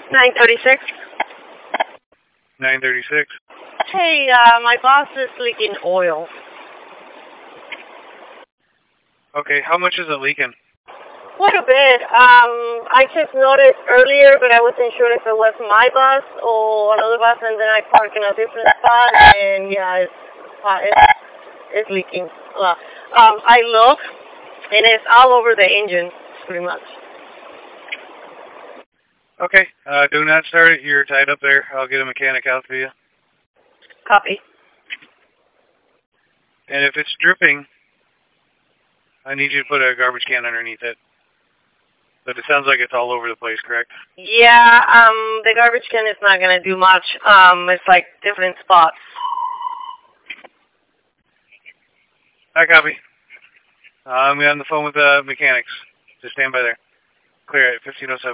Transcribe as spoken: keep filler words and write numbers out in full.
nine thirty-six. nine thirty-six. Hey, uh, my boss is leaking oil. Okay, how much is it leaking? Quite a bit. Um, I just noticed earlier, but I wasn't sure if it was my bus or another bus, and then I parked in a different spot, and yeah, it's, uh, it's, it's leaking. Uh, um, I look, and it's all over the engine, pretty much. Okay, uh, do not start it. You're tied up there. I'll get a mechanic out to you. Copy. And if it's dripping, I need you to put a garbage can underneath it. But it sounds like it's all over the place, correct? Yeah, um, the garbage can is not going to do much. Um, it's like different spots. I copy. Uh, I'm on the phone with the mechanics. Just stand by there. Clear at fifteen oh seven.